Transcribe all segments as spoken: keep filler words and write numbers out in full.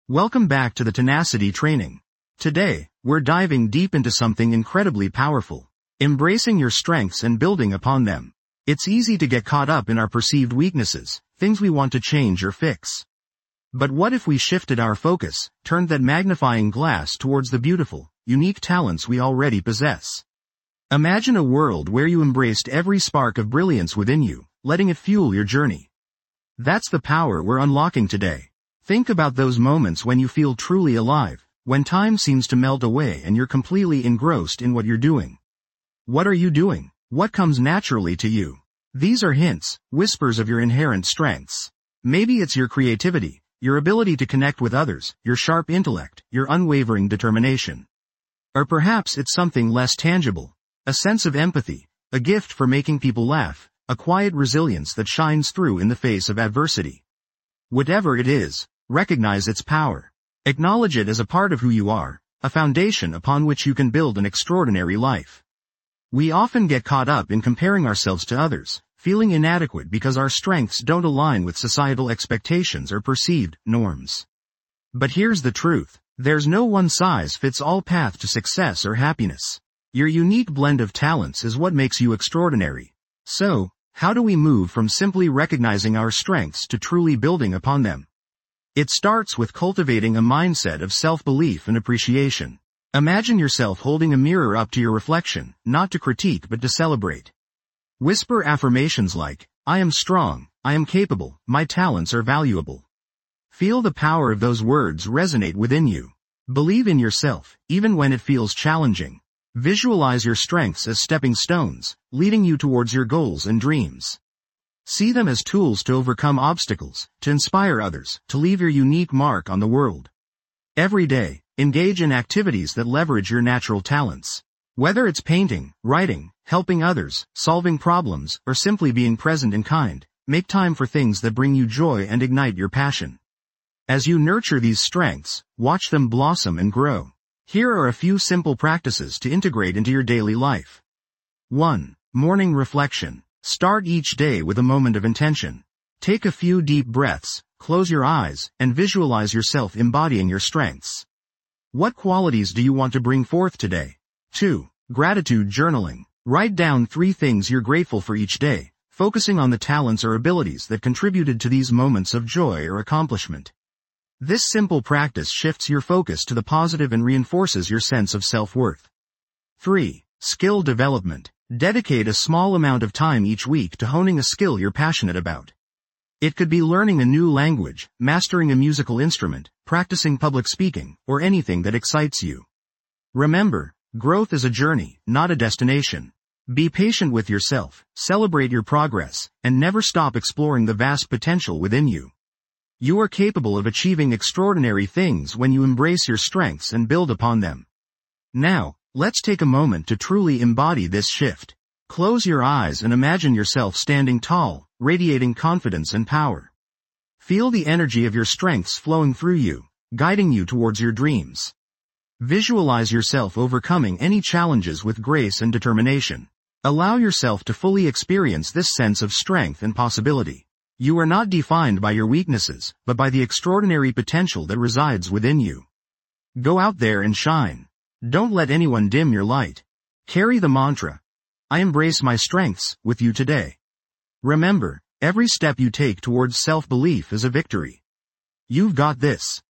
Welcome back to the Tenacity Training. Today, we're diving deep into something incredibly powerful. Embracing your strengths and building upon them. It's easy to get caught up in our perceived weaknesses, things we want to change or fix. But what if we shifted our focus, turned that magnifying glass towards the beautiful, unique talents we already possess? Imagine a world where you embraced every spark of brilliance within you, letting it fuel your journey. That's the power we're unlocking today. Think about those moments when you feel truly alive, when time seems to melt away and you're completely engrossed in what you're doing. What are you doing? What comes naturally to you? These are hints, whispers of your inherent strengths. Maybe it's your creativity, your ability to connect with others, your sharp intellect, your unwavering determination. Or perhaps it's something less tangible, a sense of empathy, a gift for making people laugh, a quiet resilience that shines through in the face of adversity. Whatever it is, recognize its power. Acknowledge it as a part of who you are, a foundation upon which you can build an extraordinary life. We often get caught up in comparing ourselves to others, feeling inadequate because our strengths don't align with societal expectations or perceived norms. But here's the truth. There's no one-size-fits-all path to success or happiness. Your unique blend of talents is what makes you extraordinary. So, how do we move from simply recognizing our strengths to truly building upon them? It starts with cultivating a mindset of self-belief and appreciation. Imagine yourself holding a mirror up to your reflection, not to critique but to celebrate. Whisper affirmations like, I am strong, I am capable, my talents are valuable. Feel the power of those words resonate within you. Believe in yourself, even when it feels challenging. Visualize your strengths as stepping stones, leading you towards your goals and dreams. See them as tools to overcome obstacles, to inspire others, to leave your unique mark on the world. Every day, engage in activities that leverage your natural talents. Whether it's painting, writing, helping others, solving problems, or simply being present and kind, make time for things that bring you joy and ignite your passion. As you nurture these strengths, watch them blossom and grow. Here are a few simple practices to integrate into your daily life. one. Morning reflection. Start each day with a moment of intention. Take a few deep breaths, close your eyes, and visualize yourself embodying your strengths. What qualities do you want to bring forth today? two. Gratitude journaling. Write down three things you're grateful for each day, focusing on the talents or abilities that contributed to these moments of joy or accomplishment. This simple practice shifts your focus to the positive and reinforces your sense of self-worth. three. Skill development. Dedicate a small amount of time each week to honing a skill you're passionate about. It could be learning a new language, mastering a musical instrument, practicing public speaking, or anything that excites you. Remember, growth is a journey, not a destination. Be patient with yourself, celebrate your progress, and never stop exploring the vast potential within you. You are capable of achieving extraordinary things when you embrace your strengths and build upon them. Now, let's take a moment to truly embody this shift. Close your eyes and imagine yourself standing tall, radiating confidence and power. Feel the energy of your strengths flowing through you, guiding you towards your dreams. Visualize yourself overcoming any challenges with grace and determination. Allow yourself to fully experience this sense of strength and possibility. You are not defined by your weaknesses, but by the extraordinary potential that resides within you. Go out there and shine. Don't let anyone dim your light. Carry the mantra, I embrace my strengths, with you today. Remember, every step you take towards self-belief is a victory. You've got this.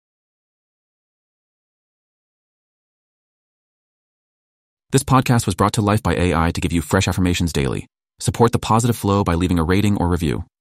This podcast was brought to life by A I to give you fresh affirmations daily. Support the positive flow by leaving a rating or review.